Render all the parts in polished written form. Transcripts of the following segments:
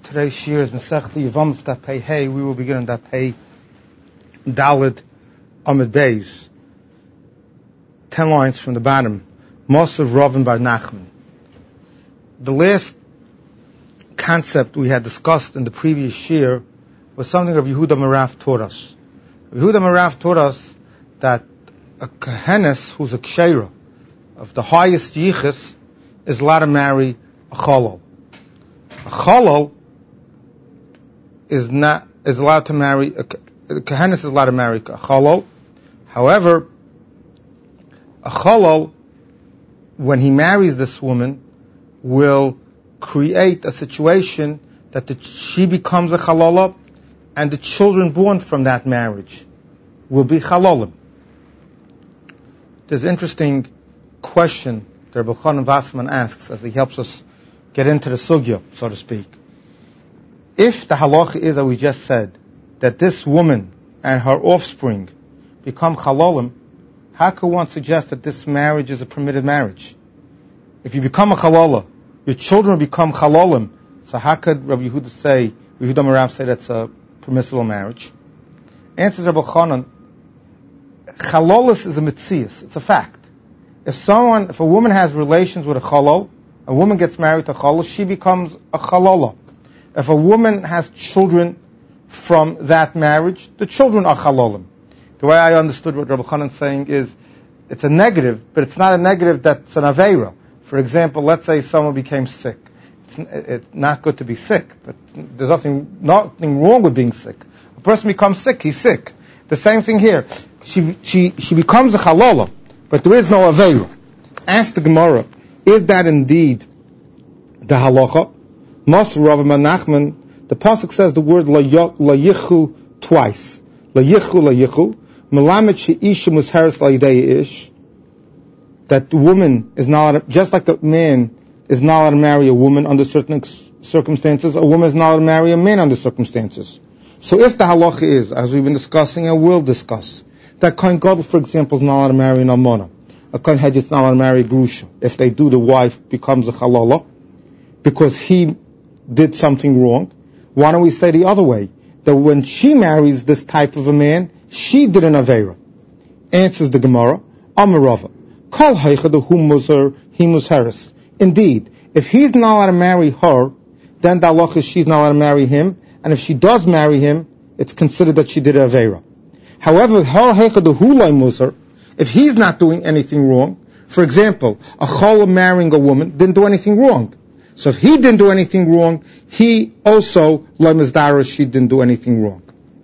Today's shir is Masechta Yevamos Daf Pei Hey. We will begin on Daf Pei Daled Amud Beis. 10 lines from the bottom. Mosav Ravin Bar Nachman. The last concept we had discussed in the previous shir was something Rabbi Yehuda Maraf taught us. Rabbi Yehuda Maraf taught us that a Kohenes who's a Ksheira of the highest Yichus is allowed to marry a Cholol. A Cholol is allowed to marry a Kohenes is allowed to marry a Cholol. However, a Cholol, when he marries this woman, will create a situation that she becomes a Chalola, and the children born from that marriage will be Chalolim. There's an interesting question that Rabbi Chanan Wasserman asks as he helps us get into the sugya, so to speak. If the halacha is that we just said, that this woman and her offspring become chalolim, how could one suggest that this marriage is a permitted marriage? If you become a chalola, your children become chalolim, so how could Rabbi Yehuda Marav say that's a permissible marriage? Answers Rabbi Chanan, chalolis is a mitzias, it's a fact. If a woman has relations with a chalol, a woman gets married to a chalol, she becomes a chalola. If a woman has children from that marriage, the children are chalolim. The way I understood what Rabbi Chanan is saying is, it's a negative, but it's not a negative that's an aveira. For example, let's say someone became sick. It's not good to be sick, but there's nothing wrong with being sick. A person becomes sick, he's sick. The same thing here. She becomes a chalola, but there is no aveira. Ask the Gemara, is that indeed the halacha? Master Rav Nachman, the pasuk says the word layichu twice. Layichu. Melamed she'isha musharis la'idei ish. That the woman is not, just like a man is not allowed to marry a woman under certain circumstances, a woman is not allowed to marry a man under circumstances. So if the halacha is, as we've been discussing and will discuss, that Kohen Gadol, for example, is not allowed to marry an almana. A Kohen Hedge is not allowed to marry a grusha. If they do, the wife becomes a chalala because he did something wrong. Why don't we say the other way? That when she marries this type of a man, she did an aveira. Answers the Gemara, Amarava. Kol heichad hu musar he musharis. Indeed, if he's not allowed to marry her, then the halacha is she's not allowed to marry him, and if she does marry him, it's considered that she did an aveira. However, her heichad hu loy musar, if he's not doing anything wrong, for example, a cholol marrying a woman didn't do anything wrong. So if he didn't do anything wrong, he also, she didn't do anything wrong.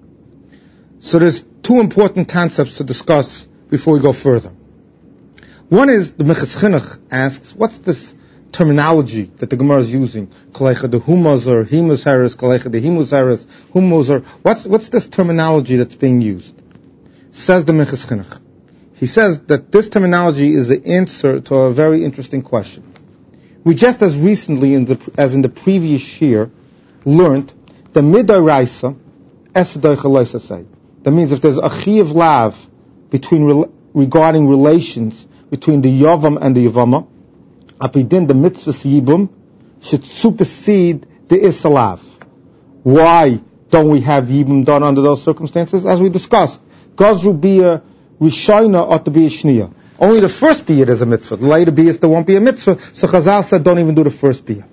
So there's two important concepts to discuss before we go further. One is, the Meches Chinuch asks, what's this terminology that the Gemara is using? Kalecha de humazar, himusaris, kalecha de himusaris, humazar. What's this terminology that's being used? Says the Meches Chinuch. He says that this terminology is the answer to a very interesting question. We just as recently, as in the previous year, learned the midoraisa esadoi chaloisa say. That means if there's a chiyav lav regarding relations between the yavam and the yavama, apidin the mitzvah yibum should supersede the isalav. Why don't we have yibum done under those circumstances? As we discussed, gazru bia rishayna ought to be a shniya. Only the first biyah is a mitzvah. The later biyahs there won't be a mitzvah. So Chazal said, don't even do the first biyah.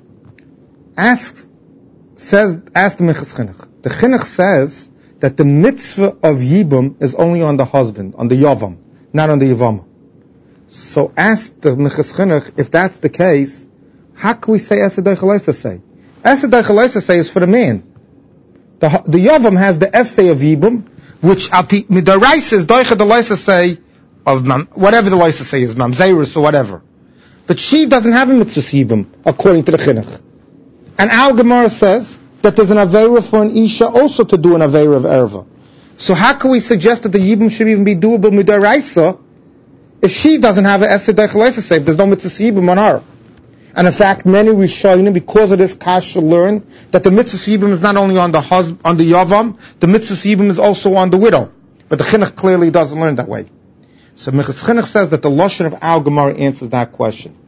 Ask the Meches Chinuch. The Chinuch says that the mitzvah of Yibum is only on the husband, on the Yavam, not on the Yavama. So ask the Meches Chinuch, if that's the case, how can we say Esadai Chalaisa say? Esadai Chalaisa say is for the man. The Yavam has the essay of Yibum, which Midaraisa is Doicha the Laisa say, of whatever the license say is mamzerus or whatever, but she doesn't have a mitzvah yibum according to the chinuch. And our Gemara says that there's an aveira for an isha also to do an aveira of erva. So how can we suggest that the yibum should even be doable midaraisa if she doesn't have an esed deichalaisa say? There's no mitzvah yibum on her. And in fact, many rishonim, because of this kasha, learn that the mitzvah yibum is not only on the yavam, the mitzvah yibum is also on the widow. But the chinuch clearly doesn't learn that way. So Meches Chinuch says that the lashon of our Gemara answers that question.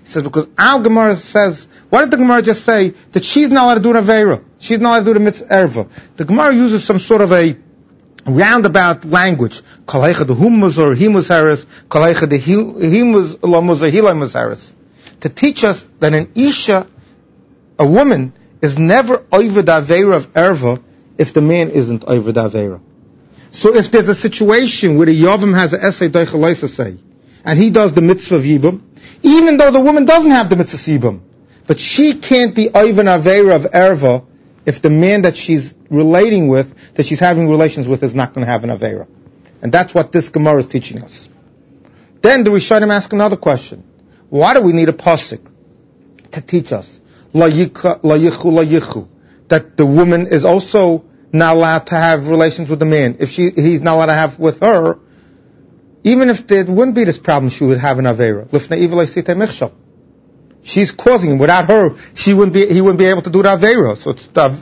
He says, because our Gemara says, why did the Gemara just say that she's not allowed to do an Aveira? She's not allowed to do the mitzvah erva. The Gemara uses some sort of a roundabout language. Kaleicha de humuz or himus haris, kaleicha de himus lamuz or hilamus haris. To teach us that an Isha, a woman, is never over the Aveira of erva if the man isn't over the Aveira. So if there's a situation where the Yavam has an essay doichalaisa say, and he does the mitzvah of Yibum, even though the woman doesn't have the mitzvah Yibum, but she can't be over an Aveira of erva if the man that she's relating with, that she's having relations with, is not going to have an Aveira. And that's what this Gemara is teaching us. Then the Rishonim ask another question. Why do we need a pasuk to teach us la yichu, that the woman is also not allowed to have relations with the man? If he's not allowed to have with her, even if there wouldn't be this problem, she would have an Aveira. Lifnei iva leisitei michshel. She's causing him. Without her, he wouldn't be able to do the Aveira. So it's the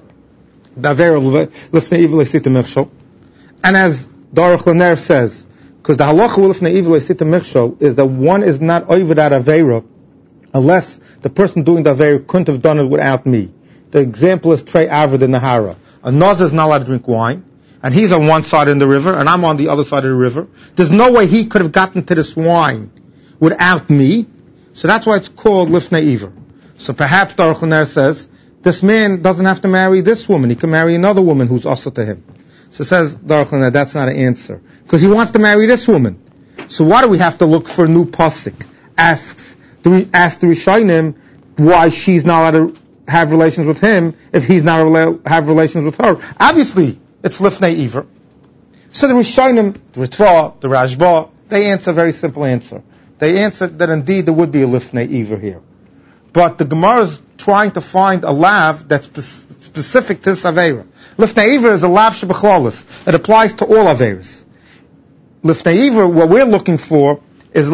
Aveira lifnei iva leisitei michshel. And as Daruch Laner says, because the halacha lifnei iva leisitei michshel is that one is not over that Aveira unless the person doing the Aveira couldn't have done it without me. The example is Trey Avad in Nahara. A Nazir is not allowed to drink wine, and he's on one side of the river, and I'm on the other side of the river. There's no way he could have gotten to this wine without me. So that's why it's called Lifnei Iver. So perhaps Daruch Laner says, this man doesn't have to marry this woman. He can marry another woman who's also to him. So it says Daruch Laner, that's not an answer. Because he wants to marry this woman. So why do we have to look for a new pasuk? Ask the Rishonim why she's not allowed to have relations with him if he's not allowed to have relations with her. Obviously, it's Lifnei Iver. So the Rishonim, the Ritva, the Rashba, they answer a very simple answer. They answered that indeed there would be a Lifnei Iver here. But the Gemara is trying to find a lav that's specific to this Aveira. Lifnei Iver is a lav shebechlalis. It applies to all Aveiras. Lifnei Iver, what we're looking for is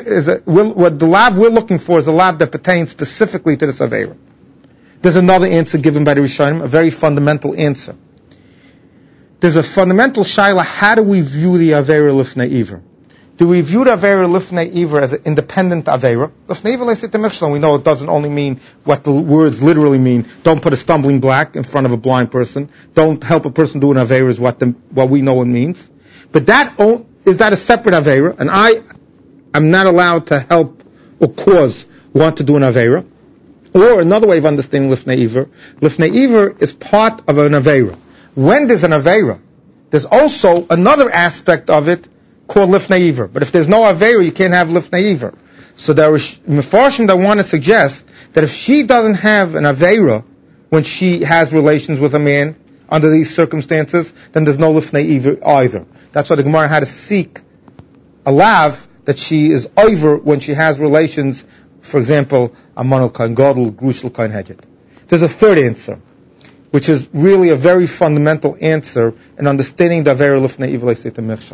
what the lav we're looking for is a lav that pertains specifically to this Aveira. There's another answer given by the Rishonim, a very fundamental answer. There's a fundamental shaila, how do we view the Aveira Lifnei Iver? Do we view the Aveira Lifnei Iver as an independent Aveira? Lifnei Iver leisitei michshel, we know it doesn't only mean what the words literally mean. Don't put a stumbling block in front of a blind person. Don't help a person do an Aveira is what we know it means. But is that a separate Aveira? And I'm not allowed to help or cause one to do an Aveira? Or another way of understanding Lifnei Iver is part of an Aveira. When there's an Aveira, there's also another aspect of it called Lifnei Iver. But if there's no Aveira, you can't have Lifnei Iver. So there are Mefarshim that want to suggest that if she doesn't have an Aveira when she has relations with a man under these circumstances, then there's no Lifnei Iver either. That's why the Gemara had to seek a lav that she is over when she has relations, for example, Amanul Kain Gadol, Grushel Kain Hedget. There's a third answer, which is really a very fundamental answer in understanding the Aveira Lifnei Iver leisitei michshel.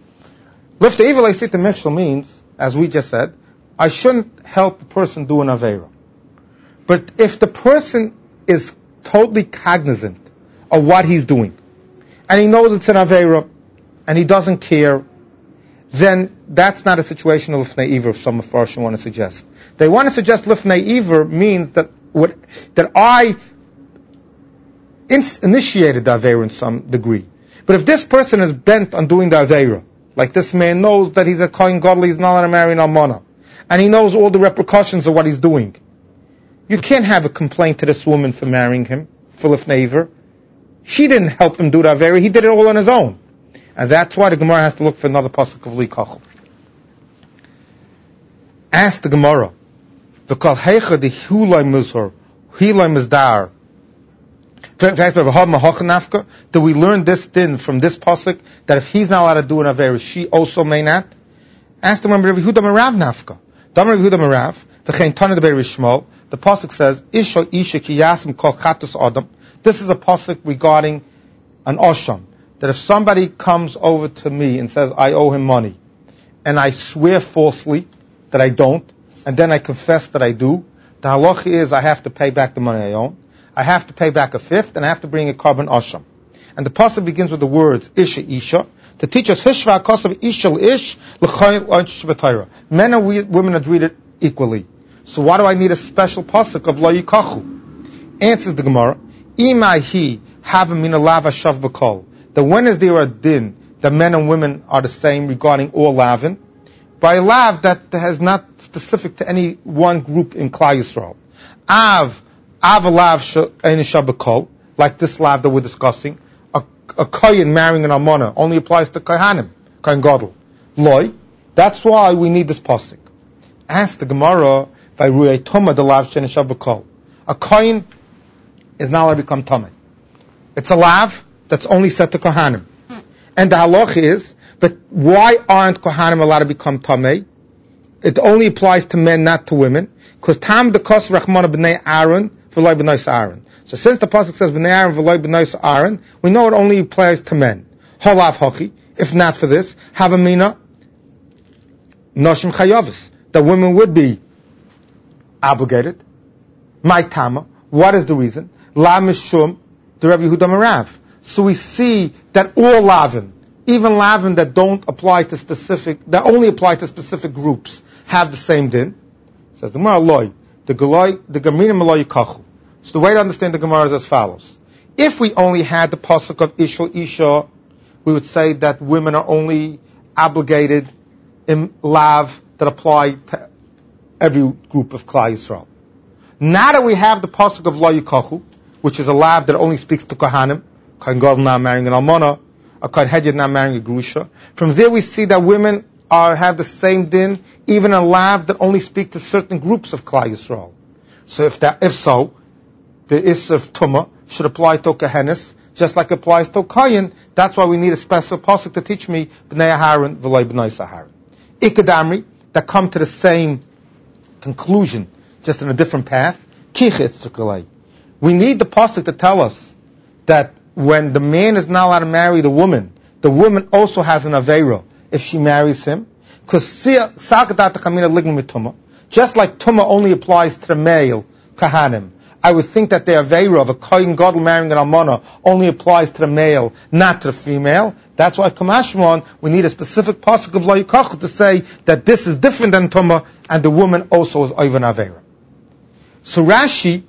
Lifnei Iver leisitei michshel means, as we just said, I shouldn't help a person do an Aveira. But if the person is totally cognizant of what he's doing, and he knows it's an Aveira, and he doesn't care, then that's not a situation of Lifnei Iver, some Mefarshim want to suggest. They want to suggest Lifnei Iver means that I initiated the Aveira in some degree. But if this person is bent on doing the Aveira, like this man knows that he's a Kohen Gadol, he's not allowed to marry an Almana, and he knows all the repercussions of what he's doing, you can't have a complaint to this woman for marrying him, for Lifnei Iver. She didn't help him do the Aveira, he did it all on his own. And that's why the Gemara has to look for another pasuk of Li Kachel. Ask the Gemara, V'kal heicha de hulai muzhar, hilai mizdar. Do we learn this din from this pasuk that if he's not allowed to do an Aveira, she also may not? Ask the Rabbi Yehuda Merav nafka. Damar Yehuda Merav, v'chein tana de Shmo. The pasuk says, Isha ki yasim kol chatus adam. This is a pasuk regarding an osham. That if somebody comes over to me and says, I owe him money, and I swear falsely that I don't, and then I confess that I do, the halacha is I have to pay back the money I own, I have to pay back a fifth, and I have to bring a carbon asham. And the pasuk begins with the words, Isha, to teach us, Hishva kosav Isha ish l'chayil ansh b'tayra. Men and women are treated equally. So why do I need a special pasuk of lo yikachu? Answers the Gemara, Imai hi havamina lav hashav b'kol. That when is there a din that men and women are the same regarding all lavin? By a lav that is not specific to any one group in Klal Yisrael. Av a lav ein isha b'kol, like this lav that we're discussing. A kohen marrying an almana only applies to kohanim, kohen gadol. Loi, that's why we need this pasuk. Ask the Gemara, vayruei tuma the lav shein isha b'kol. A kohen is not allowed to become tamei. It's a lav that's only set to kohanim. And the halach is, but why aren't kohanim allowed to become tamei? It only applies to men, not to women. Because tam dekos rachmana b'nei Aaron v'loi b'nei Aaron. So since the pasuk says b'nei Aaron v'loi b'nei Aaron, we know it only applies to men. Halav hochi. If not for this, havamina noshim chayavis. The women would be obligated. My tama. What is the reason? La mishum the Rabbi Yehuda Merav. So we see that all lavin, even lavin that don't apply to specific, that only apply to specific groups, have the same din. Says the Gemara loy, the gaminim loy yikachu. So the way to understand the Gemara is as follows: if we only had the pasuk of ishul isha, we would say that women are only obligated in lav that apply to every group of Klal Yisrael. Now that we have the pasuk of lo yikachu, which is a lav that only speaks to kohanim, kohen gadol not marrying an almana, a kohen hedyot not marrying a grusha. From there we see that women have the same din, even a lav that only speak to certain groups of Klal Yisrael. So if so, the Isser of Tumah should apply to Kohenis, just like it applies to Kohen. That's why we need a special pasuk to teach me B'nai Aharon v'loi B'nai Aharon. Ikadamri, that come to the same conclusion, just in a different path. Kichitz Tzukalei. We need the pasuk to tell us that when the man is not allowed to marry the woman also has an aveira if she marries him. Because just like Tumah only applies to the male Kahanim, I would think that the aveira of a kohen gadol marrying an almana only applies to the male, not to the female. That's why Kamashmon, we need a specific pasuk of lo yikachu to say that this is different than Tumah, and the woman also is oivan aveira. So Rashi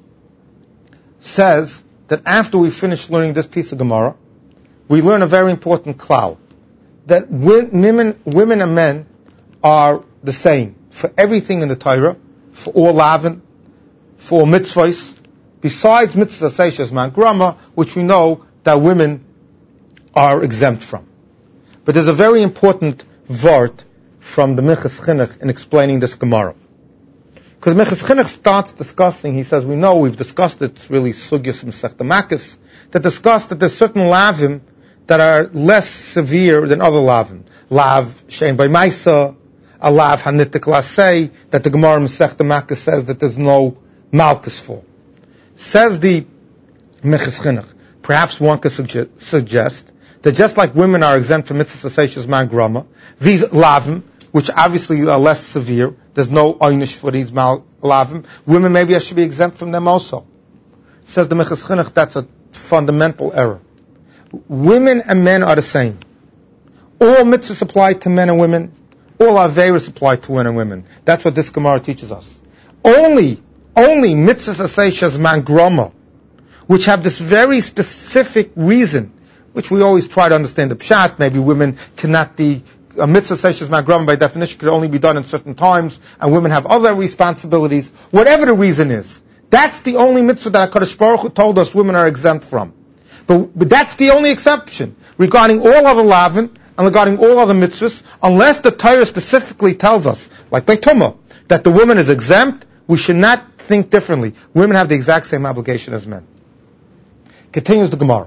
says that after we finish learning this piece of Gemara, we learn a very important klal, that women and men are the same for everything in the Torah, for all lavin, for all mitzvahs, besides mitzvah seishes man grama, which we know that women are exempt from. But there's a very important vart from the Minchas Chinuch in explaining this Gemara. Because Minchas Chinuch starts discussing, he says, we know, we've discussed it, it's really Sugyas Masechta Makos, that discuss that there's certain lavim that are less severe than other lavim. Lav Shein by Maisa, a lav Hanitik Lasei, that the Gemara Masechta Makos says that there's no Malkus for. Says the Minchas Chinuch, perhaps one could suggest that just like women are exempt from mitzvah seishes man grama, these lavim, which obviously are less severe, there's no einish for these lavim, women maybe should be exempt from them also. Says the Minchas Chinuch, that's a fundamental error. Women and men are the same. All mitzvahs apply to men and women. All averos apply to men and women. That's what this Gemara teaches us. Only mitzvahs seishes man grama, which have this very specific reason, which we always try to understand the pshat. Maybe women cannot be, a mitzvah seishes man grama by definition could only be done in certain times, and women have other responsibilities. Whatever the reason is, that's the only mitzvah that HaKadosh Baruch Hu told us women are exempt from. But that's the only exception regarding all other lavin and regarding all other mitzvahs, unless the Torah specifically tells us, like by Tumah, that the woman is exempt. We should not think differently. Women have the exact same obligation as men. Continues the Gemara.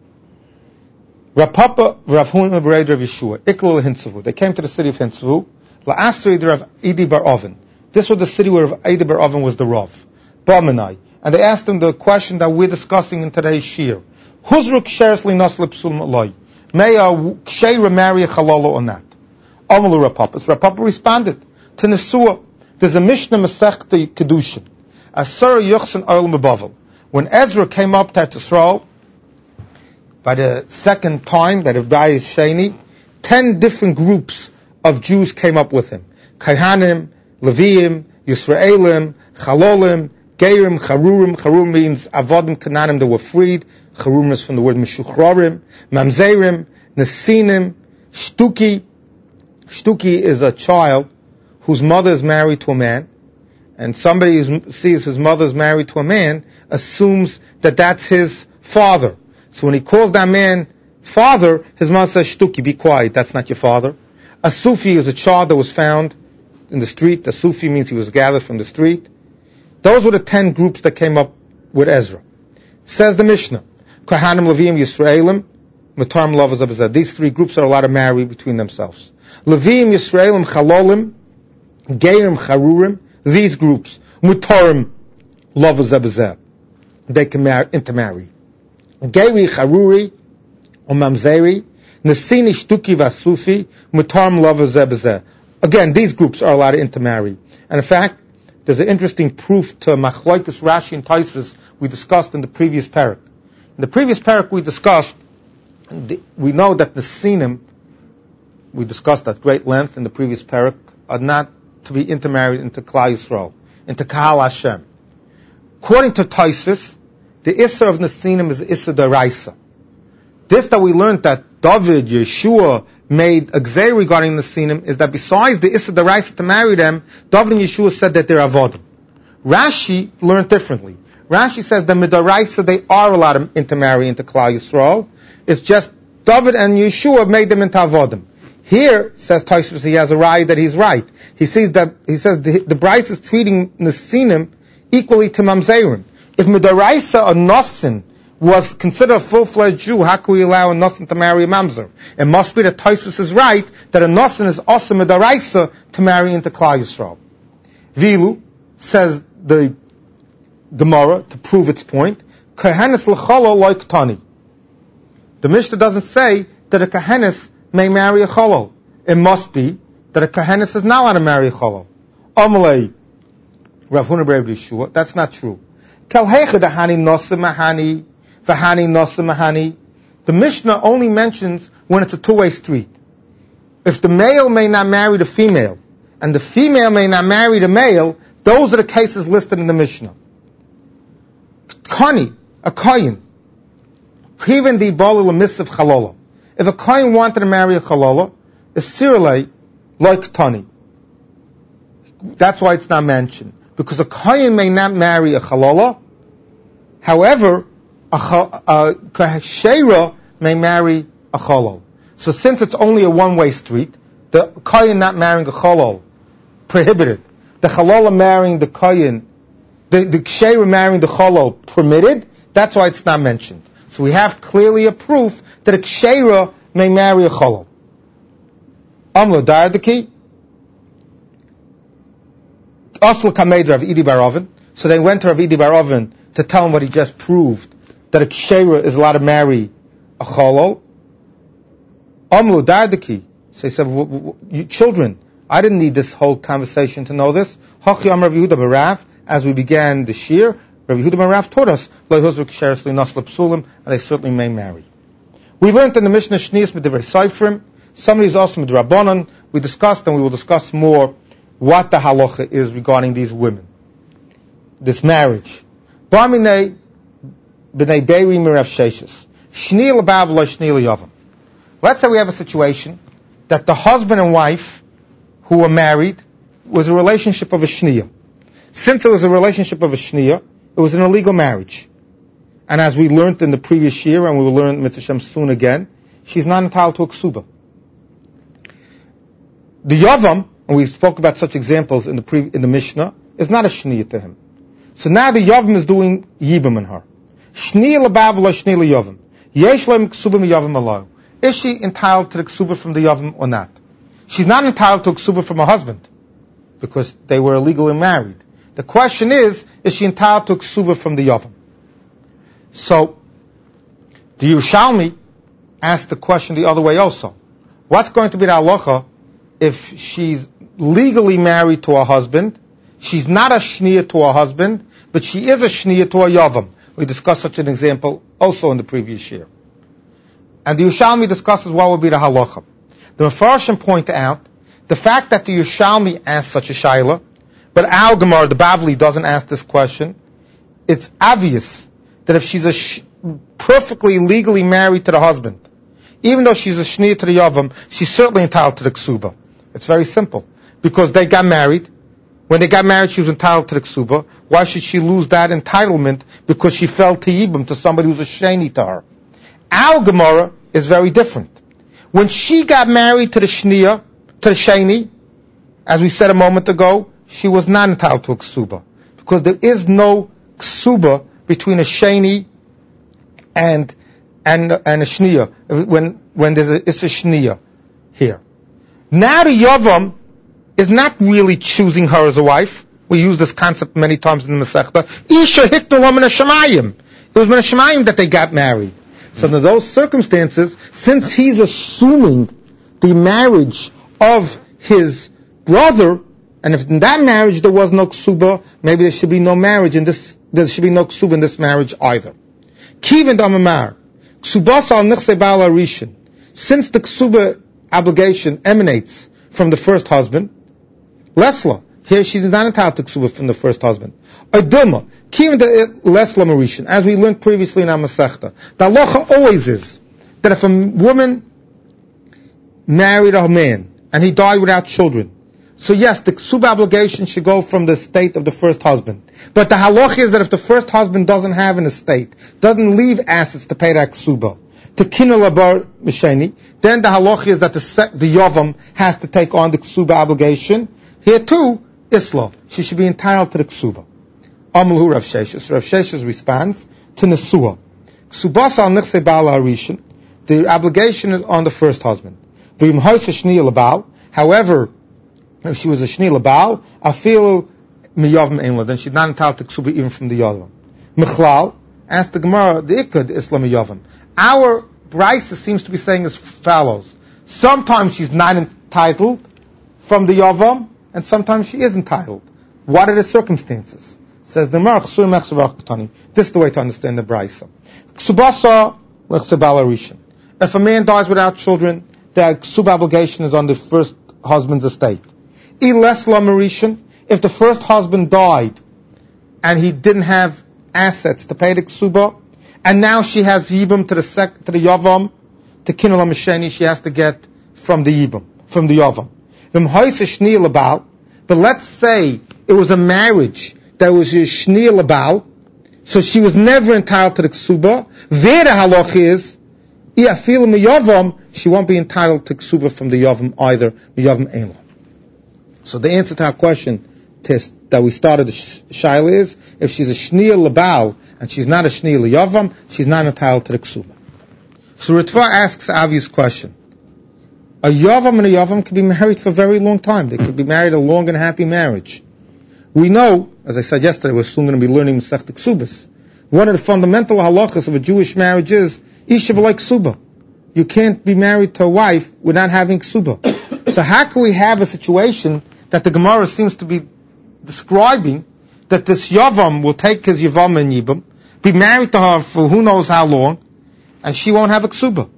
Rav Papa, Rav Huna, Rav Yeshua, Iklul Hintzavu. They came to the city of Hintzavu. La'asri Rav Idi Bar Oven. This was the city where Rav Idi Bar Oven was the Rav. Ba'manai. And they asked him the question that we're discussing in today's shir. Huzru ksheres li nasle psul maloi. May a ksheira marry a chalala or not? Amalu Rav Papa. So Rav Papa responded to Nesua. There's a Mishnah Masechta Kedushin. Asara Yochsan Oil Mebavel. When Ezra came up to Yisrael, by the second time that Avdai is Sheni, 10 different groups of Jews came up with him. Kaihanim, Leviim, Yisraelim, Chalolim, Geirim, Charurim. Charurim means Avodim Kananim that were freed. Charurim is from the word Meshuchrorim. Mamzerim, Nesinim, Shtuki. Shtuki is a child whose mother is married to a man, and somebody who sees his mother is married to a man assumes that that's his father. So when he calls that man father, his mother says, Shtuki, be quiet, that's not your father. A Sufi is a child that was found in the street. A Sufi means he was gathered from the street. Those were the 10 groups that came up with Ezra. Says the Mishnah, Kohanim, Levim, Yisraelim, Matarim, Lovers, Abazah. These 3 groups are allowed to marry between themselves. Levim, Yisraelim, Chalolim, Geirim, Charurim. These groups, Matarim, Lovers, Abazah. They can intermarry. Geiri, Charuri, Mamzeri, Nesini, Shtuki, Vasufi, Matarim, Lovers, Abazah. Again, these groups are allowed to intermarry. And in fact, there's an interesting proof to Machlokes Rashi and Tosfos we discussed in the previous parak. In the previous parak we discussed, we know that the Sinim, we discussed at great length in the previous parak, are not to be intermarried into Klal Yisrael, into Kahal Hashem. According to Tosfos, the Isser of Nesinim is the Isser D'Oraisa. This that we learned that David, Yeshua, made a gzei regarding the Sinim is that besides the Issa D'Oraisa to marry them, David and Yeshua said that they're Avodim. Rashi learned differently. Rashi says that Midoraisa they are allowed to intermarry into Klal Yisrael. It's just David and Yeshua made them into Avodim. Here, says Tosfos, he has a raya that he's right. He says the Bryce is treating the Sinim equally to Mamzerim. If Midoraisa or Nosin was considered a full-fledged Jew, how can we allow a Nosin to marry a Mamzer? It must be that Tosfos is right, that a Nosin is also Midaraisa to marry into Klal Yisrael. Vilu, says the Gemara, to prove its point, Kohenes l'cholol like Tani. The Mishnah doesn't say that a Kohenes may marry a Cholol. It must be that a Kohenes is not allowed to marry a Cholol. Amalei, Rav Huna Bar Yeshua, that's not true. Kel heicha dahani nosim mahani, v'hani nosim mahani. The Mishnah only mentions when it's a two-way street. If the male may not marry the female, and the female may not marry the male, those are the cases listed in the Mishnah. Kani, a kohen, even the balu l'misav chalola. If a kohen wanted to marry a chalola, a sirle like Tani. That's why it's not mentioned. Because a kohen may not marry a chalola. However, a sheira may marry a cholol. So since it's only a one-way street, the kohen not marrying a cholol prohibited. The chalola marrying the kohen, the sheira marrying the cholol permitted. That's why it's not mentioned. So we have clearly a proof that a sheira may marry a cholol. Amla Dardaki. Asl Kamed Rav Idi Bar Oven. So they went to Rav Idi Bar Oven to tell him what he just proved, that a ksheira is allowed to marry a cholol. Amlu Dardaki. So he said, children, I didn't need this whole conversation to know this. Hachi Amar Rav Yehuda Bar Rav, as we began the shir, Rav Yehuda Bar Rav taught us, Lo Yehuzru Ksheres Li Nasla Psulim, and they certainly may marry. We learned in the Mishnah Shnius B'Divrei Seifrim, somebody is also Midrabanan. We discussed, and we will discuss more, what the halacha is regarding these women. This marriage. Barminei b'nei beiri mirav sheshes. Shni l'bav lo shni l'yavam. Let's say we have a situation that the husband and wife who were married was a relationship of a shniya. Since it was a relationship of a shniya, it was an illegal marriage. And as we learned in the previous year, and we will learn Mitzvah Shem soon again, she's not entitled to a ksuba. The yavam, and we spoke about such examples in the Mishnah, is not a shniya to him. So now the yavam is doing yibam in her. Shniya l'bav lo shniya l'yavam. Yesh lehem ksuba miyavam alo. Is she entitled to the ksuba from the yavam or not? She's not entitled to a ksuba from her husband, because they were illegally married. The question is she entitled to a ksuba from the yavam? So, the Yerushalmi asked the question the other way also. What's going to be the halacha if she's legally married to her husband, she's not a shniya to her husband, but she is a shniya to a yavam? We discussed such an example also in the previous year. And the Yerushalmi discusses what would be the halacha. The Mefarshim point out the fact that the Yerushalmi asked such a shaila but our Gemara, the Bavli, doesn't ask this question. It's obvious that if she's perfectly legally married to the husband, even though she's a shniya to the yavam, she's certainly entitled to the ksuba. It's very simple. Because they got married. When they got married, she was entitled to the ksuba. Why should she lose that entitlement because she fell to yibum, to somebody who's a sheni to her? Our Gemara is very different. When she got married to the shniya, to the sheni, as we said a moment ago, she was not entitled to a ksuba. Because there is no ksuba between a sheni and a shniya, when it's a shniya here. Now the yavam is not really choosing her as a wife. We use this concept many times in the Masechta. Isha hiknu lo min hashamayim. It was min hashamayim that they got married. So in those circumstances, since he's assuming the marriage of his brother, and if in that marriage there was no ksuba, maybe there should be no marriage in this. There should be no ksuba in this marriage either. Kivin damamar ksubas al nichse ba'al arishin. Since the ksuba obligation emanates from the first husband, lesla, here she did not entitled to ksuba from the first husband. Aduma, kivin de lesla marishin, as we learned previously in our Masechta. The halacha always is that if a woman married a man and he died without children, so yes, the ksuba obligation should go from the estate of the first husband. But the halacha is that if the first husband doesn't have an estate, doesn't leave assets to pay that ksuba, to kinul abar misheni, then the halacha is that the yavam has to take on the ksuba obligation. Here too, isla, she should be entitled to the ksuba. Amalhu Rav Sheshes. Rav Sheshes responds to nesua. Ksubas al nichse ba'al harishin. The obligation is on the first husband. V'im hoyse shniya lebal. However, if she was a shniya lebal, afilu miyavam einla, then she's not entitled to ksuba even from the yavam. Michlal, asked the Gemara, the ikad isla miyavam. Our Brisa seems to be saying as follows. Sometimes she's not entitled from the yavam, and sometimes she is entitled. What are the circumstances? Says the Gemara, this is the way to understand the Brisa. If a man dies without children, the ksuba obligation is on the first husband's estate. If the first husband died and he didn't have assets to pay the ksuba, and now she has yibum to the yavam, to kinul misheni, she has to get from the yibum, from the yavam. But let's say it was a marriage that was a shniya lebal, so she was never entitled to the ksuba. There the halach is, she won't be entitled to ksuba from the yavam either. Yavam einla. So the answer to our question that we started the shaila is, if she's a shniya lebal and she's not a shniya leyavam, she's not entitled to the ksuba. So Ritva asks an obvious question. A yavam and a yavam could be married for a very long time. They could be married a long and happy marriage. We know, as I said yesterday, we're soon going to be learning Masechta Ksubas. One of the fundamental halachas of a Jewish marriage is isha v'lei ksuba. You can't be married to a wife without having ksuba. So how can we have a situation that the Gemara seems to be describing, that this yavam will take his yavam and yibam, be married to her for who knows how long, and she won't have a ksuba?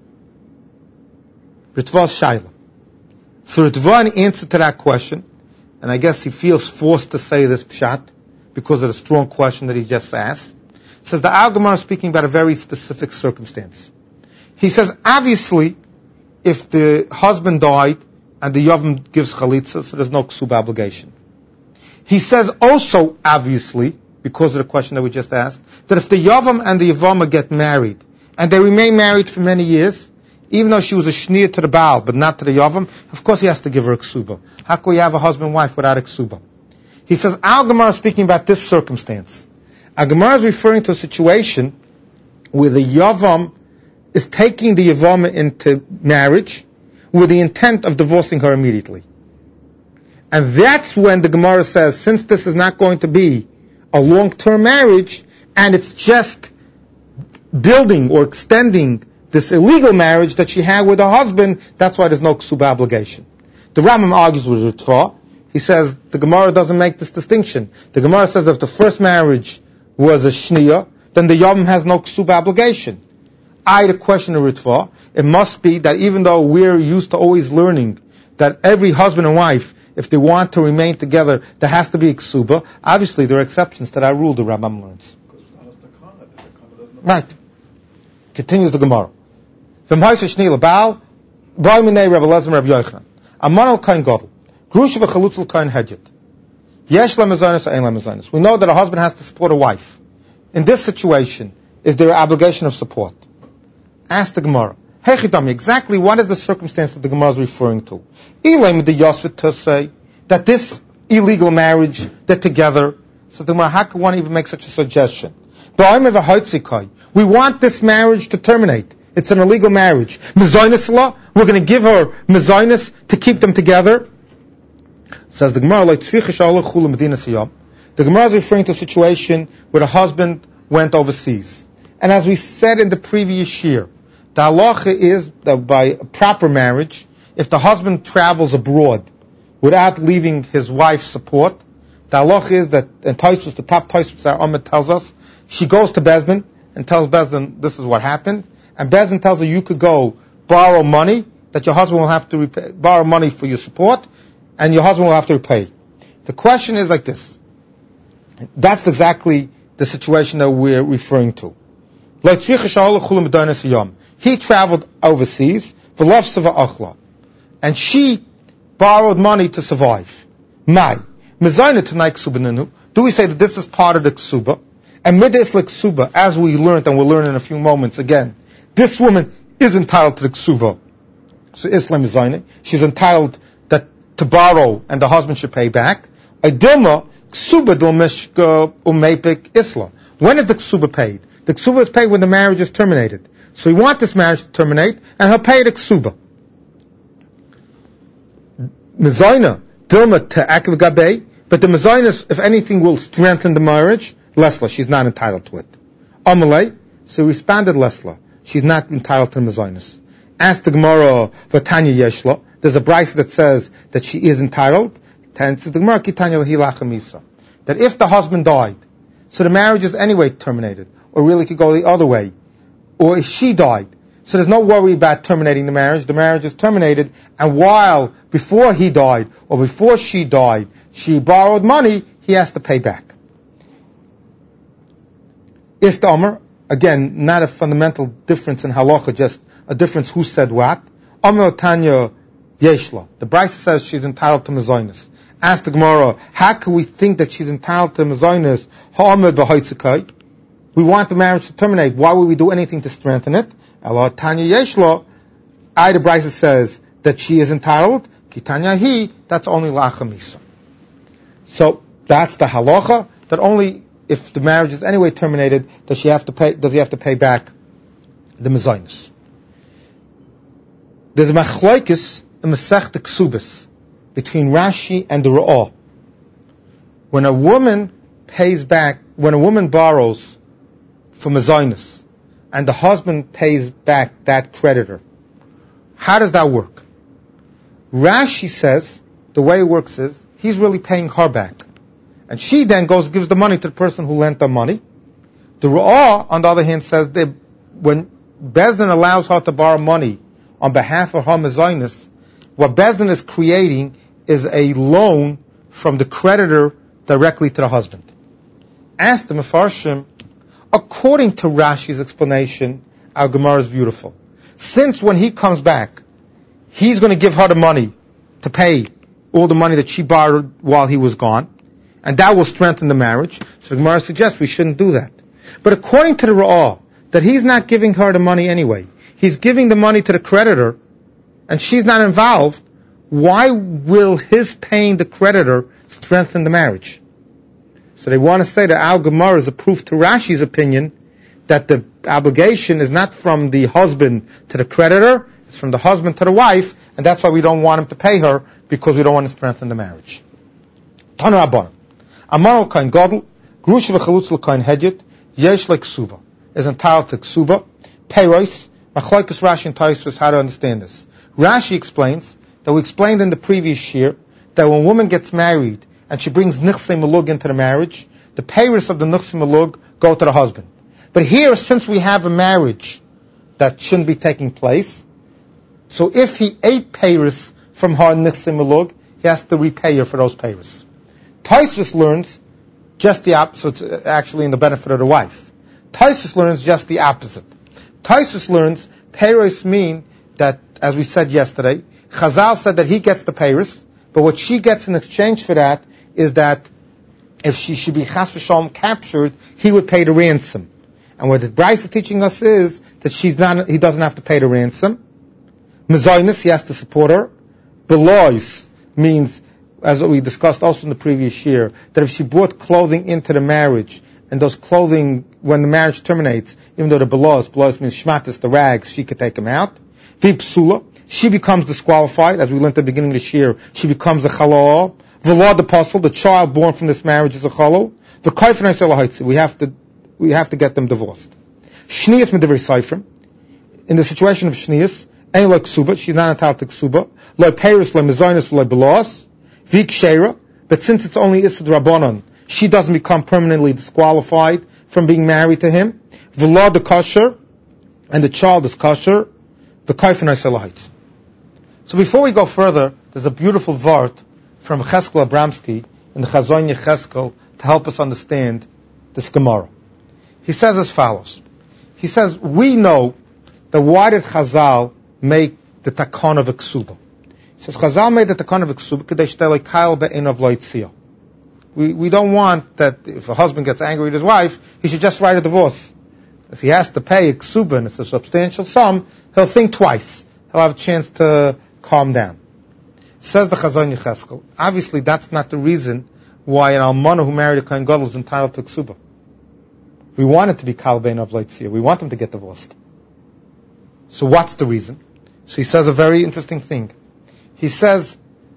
Ritva's shaila. So Ritva, in answer to that question, and I guess he feels forced to say this pshat because of the strong question that he just asked, says the Al Gemara is speaking about a very specific circumstance. He says, obviously, if the husband died and the yavam gives chalitza, so there's no ksuba obligation. He says also, obviously, because of the question that we just asked, that if the yavam and the yavama get married, and they remain married for many years, even though she was a shniya to the Baal, but not to the yavam, of course he has to give her a ksuba. How can we have a husband and wife without a ksuba? He says, Al Gemara is speaking about this circumstance. Al Gemara is referring to a situation where the yavam is taking the yavama into marriage with the intent of divorcing her immediately. And that's when the Gemara says, since this is not going to be a long-term marriage, and it's just building or extending this illegal marriage that she had with her husband, that's why there's no ksuba obligation. The Rambam argues with Ritva. He says the Gemara doesn't make this distinction. The Gemara says if the first marriage was a shniya, then the yavam has no ksuba obligation. The question of Ritva, it must be that even though we're used to always learning that every husband and wife if they want to remain together, there has to be ksuba. Obviously, there are exceptions to that rule, the Rambam learns. Right. Continues the Gemara. We know that a husband has to support a wife. In this situation, is there an obligation of support? Ask the Gemara. Exactly what is the circumstance that the Gemara is referring to? To say that this illegal marriage, they're together. So the Gemara, how can one even make such a suggestion? We want this marriage to terminate. It's an illegal marriage. Mezainis law, we're going to give her mezainis to keep them together. Says the Gemara, the Gemara is referring to a situation where the husband went overseas. And as we said in the previous year, the halacha is that by a proper marriage, if the husband travels abroad without leaving his wife's support, the halacha is that, and Tosfos, the top Tosfos our Ummah tells us, she goes to Bezdin and tells Bezdin this is what happened, and Bezdin tells her you could go borrow money that your husband will have to repay, borrow money for your support, and your husband will have to repay. The question is like this. That's exactly the situation that we're referring to. He traveled overseas, and she borrowed money to survive. Do we say that this is part of the ksuba? And midis ksuba, as we learned, and we'll learn in a few moments again, this woman is entitled to the ksuba. So Islam is zayin. She's entitled to borrow, and the husband should pay back. Dilma ksuba dilmishka umepik isla. When is the ksuba paid? The ksuba is paid when the marriage is terminated. So we want this marriage to terminate, and he'll pay the ksuba. Mezayna dilma te'akiv gabei, but the mezayna, if anything, will strengthen the marriage. Lesla, she's not entitled to it. Amalei, so he responded Lesla, she's not entitled to the mezaynas. Ask the Gemara for Tanya Yeshla. There's a brisa that says that she is entitled. That if the husband died, so the marriage is anyway terminated, or really could go the other way, or if she died, so there's no worry about terminating the marriage is terminated, and while before he died, or before she died, she borrowed money, he has to pay back. Istamer, again, not a fundamental difference in halacha, just a difference who said what. Amr Tanya Yeshla. The Brisa says she's entitled to mezainis. Ask the Gemara, how can we think that she's entitled to mezainis? Ha'amr b'hoitzikai. We want the marriage to terminate. Why would we do anything to strengthen it? Allah Tanya Yeshla. The Brisa says that she is entitled. Kitanya hi. That's only la'achamisa. So that's the halacha, that only if the marriage is anyway terminated, does he have to pay back the mezainis? There's a machlokes, a Masechta Ksubis, between Rashi and the Ra'ah. When a woman borrows for mezainis, and the husband pays back that creditor, how does that work? Rashi says, the way it works is, he's really paying her back. And she then gives the money to the person who lent the money. The Ra'ah, on the other hand, says that when Bezdin allows her to borrow money on behalf of her mezainis, what Bezdin is creating is a loan from the creditor directly to the husband. Ask the Mefarshim, according to Rashi's explanation, our Gemara is beautiful. Since when he comes back, he's going to give her the money to pay all the money that she borrowed while he was gone, and that will strengthen the marriage. So the Gemara suggests we shouldn't do that. But according to the Ra'ah, that he's not giving her the money anyway, he's giving the money to the creditor, and she's not involved, why will his paying the creditor strengthen the marriage? So they want to say that our Gemara is a proof to Rashi's opinion that the obligation is not from the husband to the creditor, it's from the husband to the wife, and that's why we don't want him to pay her, because we don't want to strengthen the marriage. Tana Rabbanan. Amar l'kain gadol, grusha v'chalutz l'kain hedyet, yesh l'ksuba, is entitled to ksuba, peiros, machlokes Rashi and Tosfos, how to understand this. Rashi explains, that we explained in the previous year, that when a woman gets married, and she brings nichsei malug into the marriage, the peiros of the nichsei malug go to the husband. But here, since we have a marriage that shouldn't be taking place, so if he ate peiros from her nichsei malug, he has to repay her for those payers. Taisus learns just the opposite, so it's actually in the benefit of the wife. Taisus learns just the opposite. Taisus learns payers mean that, as we said yesterday, Chazal said that he gets the payers, but what she gets in exchange for that is that if she should be chas v'shalom captured, he would pay the ransom. And what the Bryce is teaching us is that he doesn't have to pay the ransom. Mezainis, he has to support her. Belois means, as we discussed also in the previous year, that if she brought clothing into the marriage, and those clothing, when the marriage terminates, even though the belois means shmatis, the rags, she could take them out. Vipsula, she becomes disqualified, as we learned at the beginning of this year, she becomes a chalal. V'lo the apostle, the child born from this marriage is a chalal. The kaifan ha'isel we have to get them divorced. Shnias medivrei seifrim, in the situation of shnias, ain't like ksuba, she's not entitled to ksuba, like peiros, like mezainis, like belos, v'ik sheira, but since it's only issud rabbanon, she doesn't become permanently disqualified from being married to him. V'lo the kosher, and the child is kosher, the kaifan ha'isel. So before we go further, there's a beautiful vart from Cheskel Abramsky in the Chazon Yecheskel to help us understand this Gemara. He says as follows. He says, we know that why did Chazal make the takon of a ksuba? He says, Chazal made the takon of a ksuba kadesh telei kail be'enav lo yitzia. We don't want that if a husband gets angry at his wife, he should just write a divorce. If he has to pay a ksuba and it's a substantial sum, he'll think twice. He'll have a chance to calm down. Says the Chazon Yecheskel, obviously that's not the reason why an almana who married a kohen gadol is entitled to ksuba. We want it to be kal be'enav lo yitzia. We want them to get divorced. So what's the reason? So he says a very interesting thing. He says,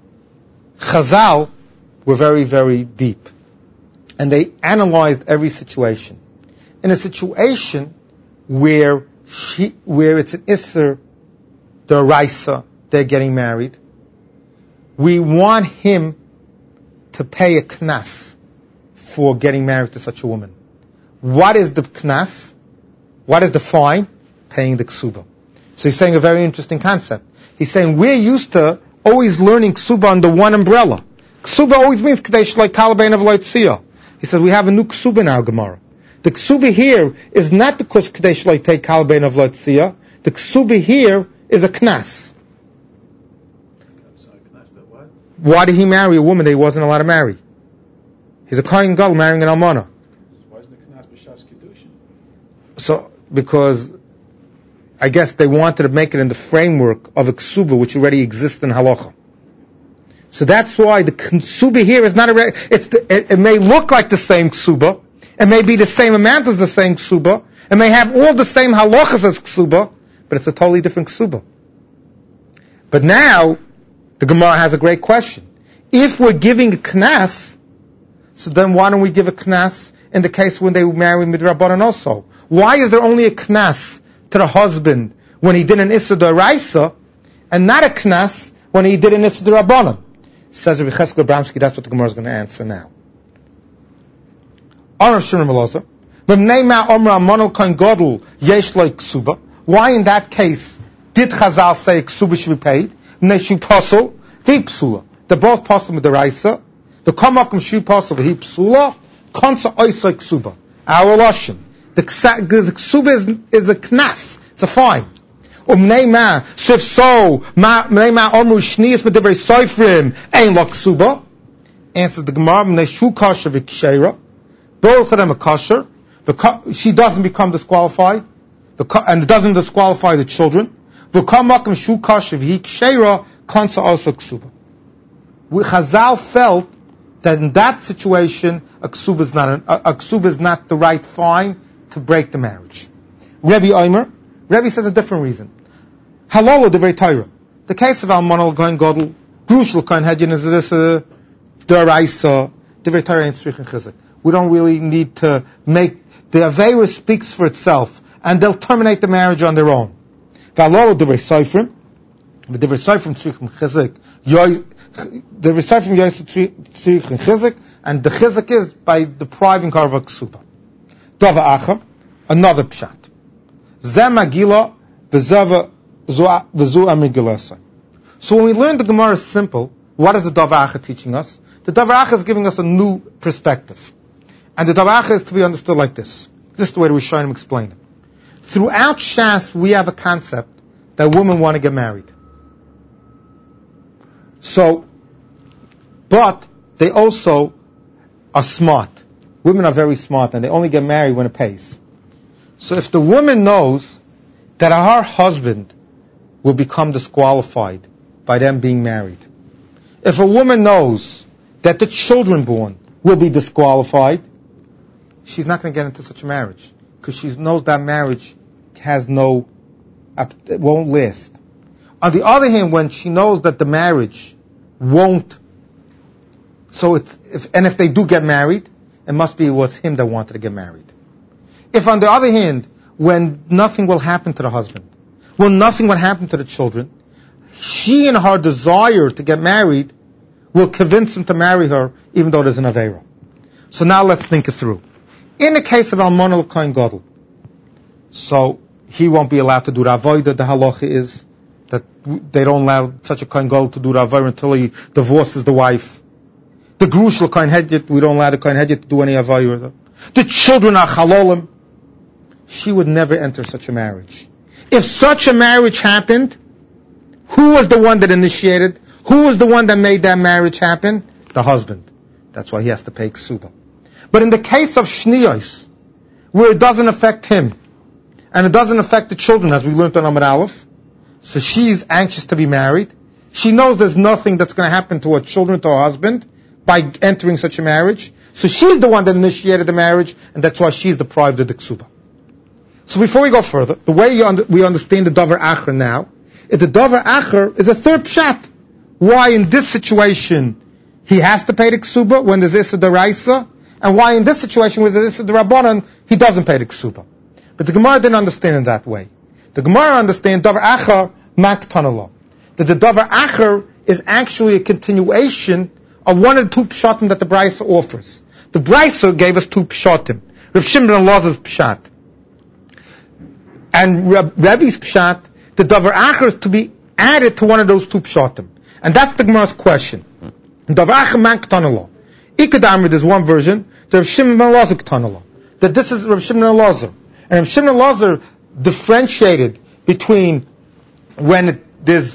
Chazal were very, very deep. And they analyzed every situation. In a situation where it's an isser, d'oraisa, they're getting married, we want him to pay a knas for getting married to such a woman. What is the knas? What is the fine? Paying the ksuba. So he's saying a very interesting concept. He's saying we're used to always learning ksuba under one umbrella. Ksuba always means kadesh like kal be'enav lo yitzia. He says we have a new ksuba in our Gemara. The ksuba here is not because kadesh like take kal be'enav lo yitzia. The ksuba here is a knas. Why did he marry a woman that he wasn't allowed to marry? He's a kohen gadol marrying an almana. Why isn't the knas b'shas kedushin? So, because I guess they wanted to make it in the framework of a ksuba which already exists in halacha. So that's why the ksuba here is not it may look like the same ksuba, it may be the same amount as the same ksuba, it may have all the same halachas as ksuba, but it's a totally different ksuba. But now, the Gemara has a great question. If we're giving a knas, so then why don't we give a knas in the case when they marry midrabanan also? Why is there only a knas to the husband when he did an issur d'oraisa, and not a knas when he did an issur d'rabanan? Says Rabbi Cheskel Abramsky, that's what the Gemara is going to answer now. Why in that case did Chazal say ksuba should be paid? Neshu pasol, v'psula. They're both pasol with the raisa. The kamakum shu pasol v'hi psula, konsa oisai ksuba. Our lashon. The ksuba is a knas. It's a fine. Umnei so if so, mnei omru shnias medivrei seifrim, ein lo ksuba. Answers the Gemara, neshu kasher v'ksheira. Both of them are kasher. She doesn't become disqualified, and it doesn't disqualify the children. Chazal felt that in that situation, a ksuba is not the right fine to break the marriage. Rebbe says a different reason. Halal divrei Torah. The case of almana kohen gadol, grushel kohen hedyon is this d'oraisa. Divrei Torah ain't strichen chizuk. We don't really need to make the aveira speaks for itself, and they'll terminate the marriage on their own. Halal divrei seifrim, the divrei seifrim strichen chizuk. The divrei seifrim strichen chizuk, and the chizuk is by depriving her of a ksuba. Dava acham, another pshat. Zemagila v'zu amigilasa. So when we learn the Gemara is simple, what is the Davar Acher teaching us? The Davar Acher is giving us a new perspective. And the Davar Acher is to be understood like this. This is the way the Rishonim explain it. Throughout Shas, we have a concept that women want to get married. So, but they also are smart. Women are very smart, and they only get married when it pays. So if the woman knows that her husband will become disqualified by them being married, if a woman knows that the children born will be disqualified, she's not going to get into such a marriage, because she knows that marriage it won't last. On the other hand, when she knows that the marriage won't, if they do get married, it must be it was him that wanted to get married. If on the other hand, when nothing will happen to the husband, when nothing will happen to the children, she in her desire to get married will convince him to marry her, even though there's an Aveira. So now let's think it through. In the case of Almana L'Kohen Gadol, so he won't be allowed to do the Avodah. The halacha is that they don't allow such a Kohen Gadol to do the Avodah until he divorces the wife. The Grush L'Kohen Hedjit, we don't allow the Kohen Hedjit to do any Avodah. The children are Chalolim. She would never enter such a marriage. If such a marriage happened, who was the one that initiated? Who was the one that made that marriage happen? The husband. That's why he has to pay ksuba. But in the case of Shniyos, where it doesn't affect him, and it doesn't affect the children, as we learned on Amud Aleph, so she's anxious to be married. She knows there's nothing that's going to happen to her children, to her husband, by entering such a marriage. So she's the one that initiated the marriage, and that's why she's deprived of the ksuba. So before we go further, the way we understand the Davar Acher now, is the Davar Acher is a third pshat. Why in this situation he has to pay the ksuba when there's Issa D'Oraisa, and why in this situation with the Issa D'Rabbanan he doesn't pay the ksuba. But the Gemara didn't understand it that way. The Gemara understands Davar Acher Maktanallah. That the Davar Acher is actually a continuation of one of the two pshatim that the Brisa offers. The Brisa gave us two pshatim. Rav Shimon ben Elazar's pshat. And Rebbe's pshat, the Davar Acher is to be added to one of those two pshatim. And that's the Gemara's question. Davar Acher Maktanallah. Ikadamri, there's one version, the Rav Shimon ben Elazar Ktanallah. That this is Rav Shimon ben Elazar. And Rav Shimon ben Elazar differentiated between when there's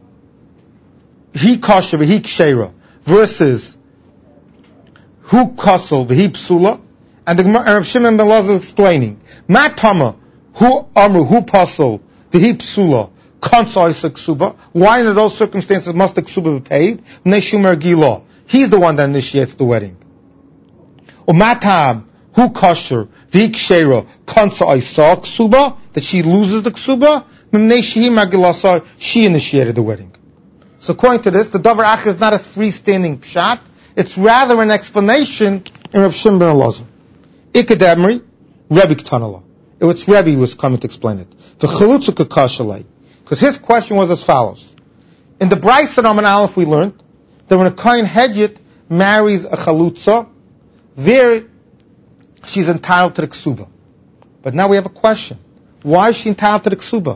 he kosher, he kshera, versus who kosel, he psula, and the Rav Shimon ben Elazar is explaining, matama, who amru, who pasel, he psula, kansa isa ksuba. Why in those circumstances must the ksuba be paid? Neshumer gila. He's the one that initiates the wedding. Umatam, who kosher, v'ikshera, kansa isa ksuba, that she loses the ksuba, she initiated the wedding. So according to this, the Davar Acher is not a freestanding pshat, it's rather an explanation in Rav Shimon ben Elazar. Ikadamri, Rebbe Ktanallah. It's Rebbe who was coming to explain it. The Chalutza Kakashalei. Because his question was as follows. In the Brisa of Amud Aleph we learned that when a Kohen Hedjit marries a Chalutza, there she's entitled to the ksuba. But now we have a question. Why is she entitled to the ksuba?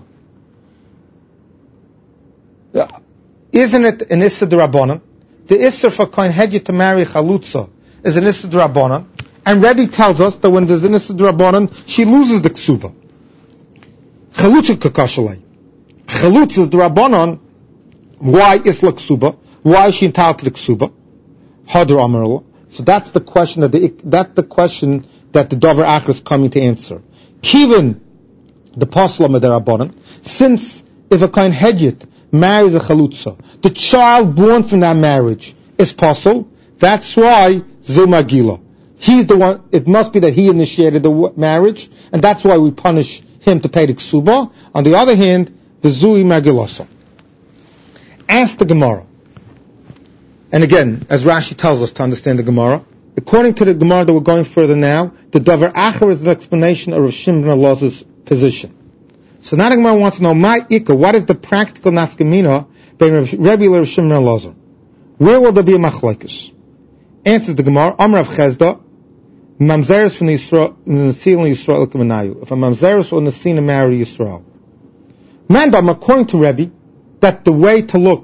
Isn't it an Issa D'Rabbanan? The Issa for Kohen Hedjit to marry a Chalutza is an Issa D'Rabbanan. And Rebbe tells us that when there's an Issa D'Rabbanan, she loses the ksuba. Chalutza Kakashalei. Chalutza is D'Rabbanan. Why Isla ksuba? Why is she entitled to the ksuba? Hadar Amarullah. So that's the question that the Davar Acher is coming to answer. Kivin the Pasla D'Rabbanan. Since if a Kohen Hedjit marries a Chalutza, the child born from that marriage is Pasal. That's why Zilmar Gila. He's the one, it must be that he initiated the marriage, and that's why we punish him to pay the ksuba. On the other hand, the Zui Magilasa. Ask the Gemara. And again, as Rashi tells us to understand the Gemara, according to the Gemara that we're going further now, the Davar Acher is an explanation of Rav Shimon ben Elazar's position. So now the Gemara wants to know, what is the practical nafkamina by Rebbe and Rav Shimon ben Elazar? Where will there be a machlokes? Answers the Gemara, Amar Rav Chesda, Mamzeres from the Yisrael Kamenayu. If a Mamzeres or Nesina marry Yisrael. Mandam, according to Rebbe, that the way to look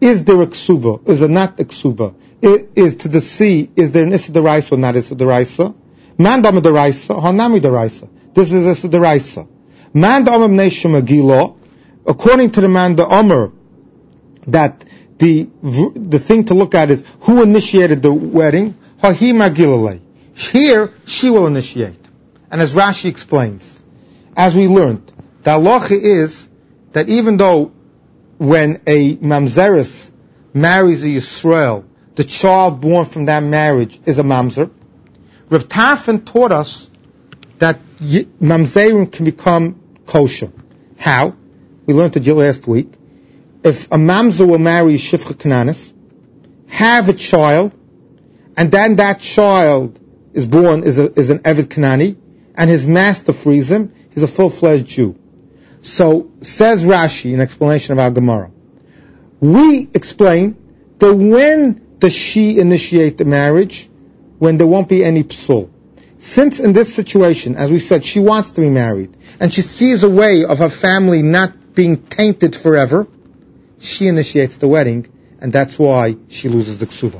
is there a ksuba? Is there not a ksuba? Is to the sea, is there an issa deraisa or not issa deraisa? Man dama deraisa, hanami deraisa. This is issa deraisa. Man dama b'nei shemagila, according to the man the Omer, that the thing to look at is who initiated the wedding. Hahi magilalei. Here, she will initiate. And as Rashi explains, as we learned, the halacha is that even though when a mamzeris marries a Yisrael, the child born from that marriage is a mamzer, Rav Tarfon taught us that mamzerim can become kosher. How? We learned it last week. If a mamzer will marry Shifcha Kananis, have a child, and then that child is born is an Eved Kanani, and his master frees him, he's a full-fledged Jew. So, says Rashi in explanation of our Gemara, we explain that when does she initiate the marriage? When there won't be any psul. Since in this situation, as we said, she wants to be married, and she sees a way of her family not being tainted forever, she initiates the wedding, and that's why she loses the ksuba.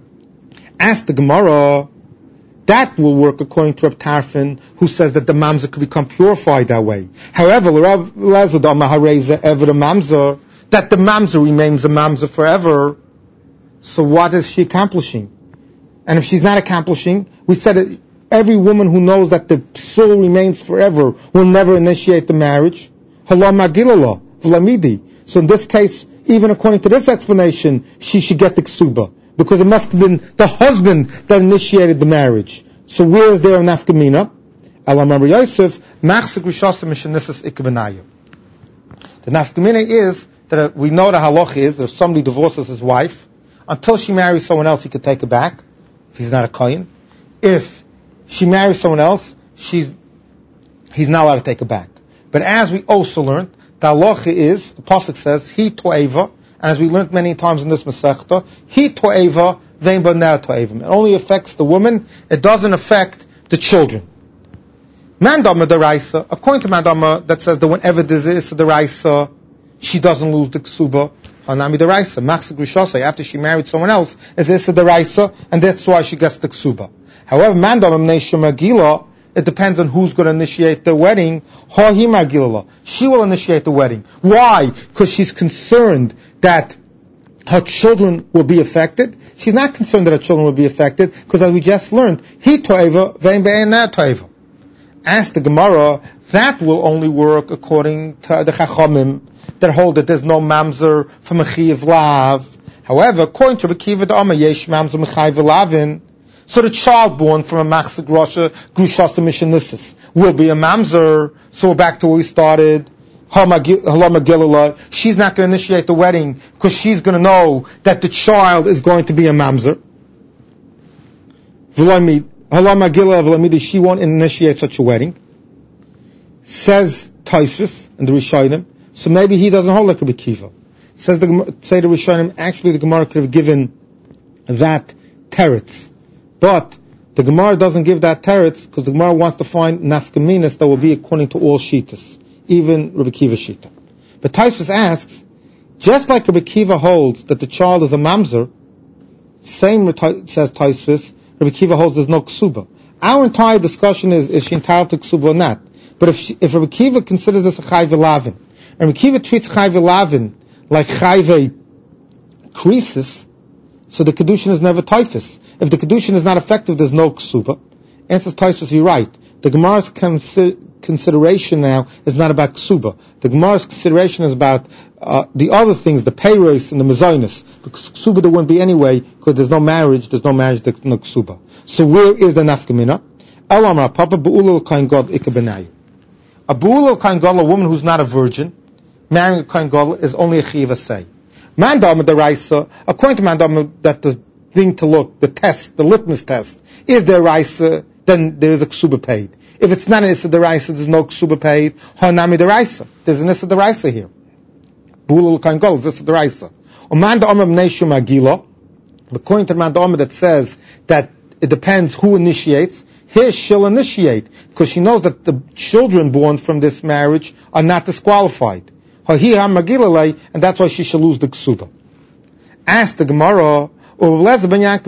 Ask the Gemara, that will work according to Rav Tarfon, who says that the mamzer could become purified that way. However, Rav Lezer Mahareza ever the mamzer, that the mamzer remains a mamzer forever. So what is she accomplishing? And if she's not accomplishing, we said that every woman who knows that the soul remains forever will never initiate the marriage. Hala magilala v'lamidi. So in this case, even according to this explanation, she should get the ksuba, because it must have been the husband that initiated the marriage. So where is there a nafkamina? Elam Rabbi Yosef, machzik rishasa mishanisas ikbenaya. The nafkamina is that we know the halach is that if somebody divorces his wife, until she marries someone else, he could take her back, if he's not a kohen. If she marries someone else, he's not allowed to take her back. But as we also learned, the halacha is, the pasuk says, he to'eva, and as we learned many times in this Masechta, he to'eva, vein b'nei to'evim. It only affects the woman, it doesn't affect the children. Mandama deraisa, according to Mandama, that says that whenever there's a deraisa, she doesn't lose the ksuba. Hanami deraisa, machzik rishasa, after she married someone else, is a deraisa, and that's why she gets the ksuba. However, Mandama b'nei shemagila, it depends on who's going to initiate the wedding. Hahi magilala, she will initiate the wedding. Why? Because she's concerned that her children will be affected. She's not concerned that her children will be affected, because as we just learned, he to'eva, vein be'ena to'eva. Ask the Gemara, that will only work according to the Chachamim that hold that there's no mamzer from a chiv lav. However, according to Rekiva the Amma, yesh mamzer mechayiv lavin. So the child born from a machzik rosha grushasa mishanisis will be a mamzer. So we're back to where we started. She's not going to initiate the wedding because she's going to know that the child is going to be a mamzer. She won't initiate such a wedding. Says Tosfos and the Rishonim. So maybe he doesn't hold like Rabbi Kiva. Say the Rishonim, actually the Gemara could have given that teretz. But the Gemara doesn't give that teretz because the Gemara wants to find nafkaminas that will be according to all shitas, even Rabbi Kiva's shita. But Tosfos asks, just like Rabbi Kiva holds that the child is a mamzer, same says Tosfos, Rabbi Kiva holds there's no ksuba. Our entire discussion is she entitled to ksuba or not? But if Rabbi Kiva considers this a chayve lavin, and Rabbi Kiva treats chayve lavin like chayve krisis, so the kedushin is never typhus. If the kedushin is not effective, there's no ksuba. Answers Tosfos, you're right. The Gemara's consideration now is not about ksuba. The Gemara's consideration is about the other things, the peiros and the mezainis. Because ksuba there wouldn't be anyway, because there's no marriage, there's no ksuba. So where is the nafkamina? Elamar papa bu'ulul kain god ikabenayu. A bu'ulul kain god, a woman who's not a virgin, marrying a kain god is only a chiva say. Mandama deraisa, according to Mandama, that the thing to look, the test, the litmus test, is there raisa, then there is a ksuba paid. If it's not an issa deraisa, there's no ksuba paid. Hanami deraisa, there's an issa deraisa here. Bulul kain gol is issa deraisa. Manda omer b'nei shumagila, according to Manda omer that says that it depends who initiates. Here she'll initiate because she knows that the children born from this marriage are not disqualified. And that's why she shall lose the ksuba. Ask the Gemara, according to Rabbi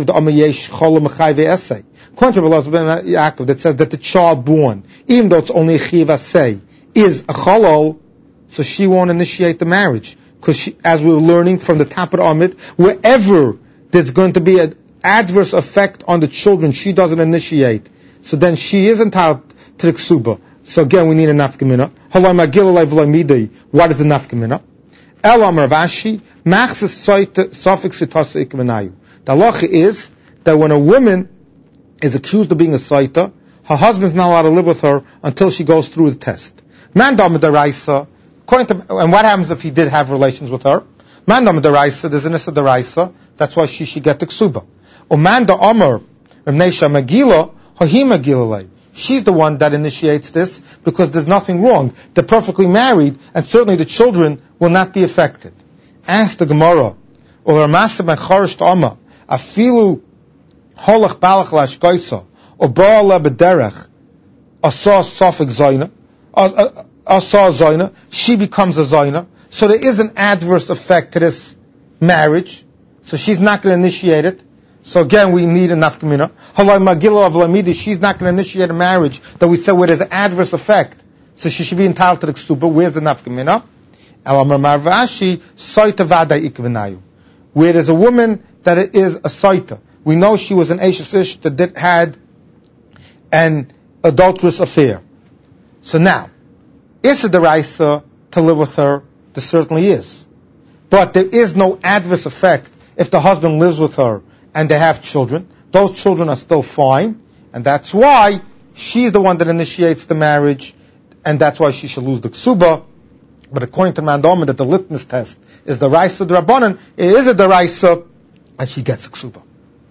Elazar ben Yaakov, that says that the child born, even though it's only a chiv say, is a chalal, so she won't initiate the marriage. Because as we were learning from the top of the Amid, wherever there's going to be an adverse effect on the children, she doesn't initiate. So then she is entitled to the ksuba. So again, we need a nafkamina. What is the nafkamina? El Amar Vashi, Machzis Sofik Sitasa Ikvanayu. The halacha is that when a woman is accused of being a saita, her husband's not allowed to live with her until she goes through the test. Mandam Daraisa, and what happens if he did have relations with her? Mandam Daraisa, there's an Issa Daraisa, that's why she should get the ksuba. Manda Amar, Ramnesha Magila, Hahima Gilalei. She's the one that initiates this because there's nothing wrong. They're perfectly married, and certainly the children will not be affected. Ask the Gemara, or Ramasa ben Charish Ta'ama, Afilu Holach Balach Lashkoisa, or Ba'ala B'derech, Asa Sofik Zaina, Asa Zaina, she becomes a Zaina. So there is an adverse effect to this marriage, so she's not going to initiate it. So again, we need a nafkamina. Halay Magila of Lamidi, she's not going to initiate a marriage that we said where there's an adverse effect. So she should be entitled to the ksuba. Where's the nafkamina? Elamar Marvashi, Saita Vada Ikvinayu. Where there's a woman that is a saita. We know she was an Ashes Ish that had an adulterous affair. So now, is it the Raisa to live with her? There certainly is. But there is no adverse effect if the husband lives with her and they have children. Those children are still fine, and that's why she's the one that initiates the marriage, and that's why she should lose the ksuba. But according to Mandoma, that the litmus test is the Raisa Drabanan, it is a Daraisa, and she gets the ksuba.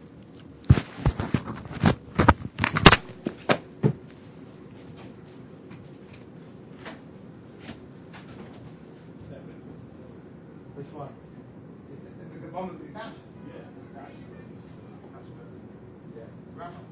Which one? Is it the Drabanan? Yeah.